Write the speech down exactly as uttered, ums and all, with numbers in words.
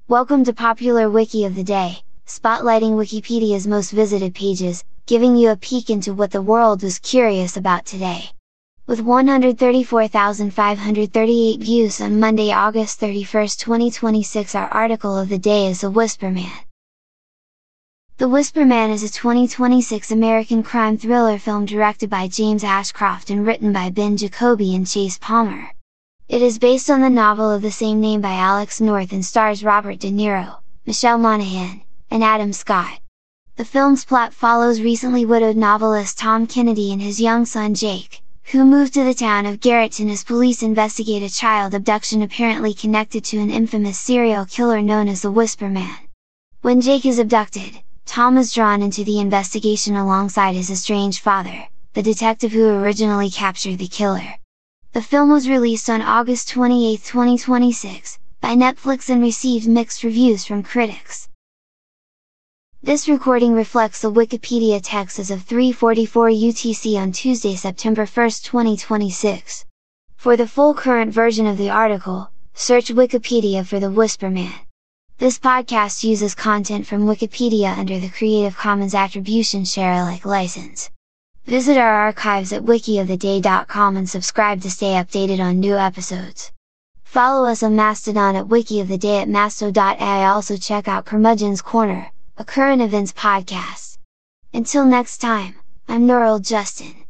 Welcome to Popular Wiki of the Day, spotlighting Wikipedia's most visited pages, giving you a peek into what the world was curious about today. With one hundred thirty-four thousand five hundred thirty-eight views on Monday, August thirty-first, twenty twenty-six, our article of the day is The Whisper Man. The Whisper Man is a twenty twenty-six American crime thriller film directed by James Ashcroft and written by Ben Jacoby and Chase Palmer. It is based on the novel of the same name by Alex North and stars Robert De Niro, Michelle Monaghan, and Adam Scott. The film's plot follows recently widowed novelist Tom Kennedy and his young son Jake, who moved to the town of Garrettton as police investigate a child abduction apparently connected to an infamous serial killer known as the Whisper Man. When Jake is abducted, Tom is drawn into the investigation alongside his estranged father, the detective who originally captured the killer. The film was released on August twenty-eighth, twenty twenty-six, by Netflix and received mixed reviews from critics. This recording reflects the Wikipedia text as of three forty-four U T C on Tuesday, September first, twenty twenty-six. For the full current version of the article, search Wikipedia for The Whisper Man. This podcast uses content from Wikipedia under the Creative Commons Attribution Share Alike license. Visit our archives at wiki of the day dot com and subscribe to stay updated on new episodes. Follow us on Mastodon at wiki of the day at masto dot a i. Also check out Curmudgeon's Corner, a current events podcast. Until next time, I'm Nurul Justin.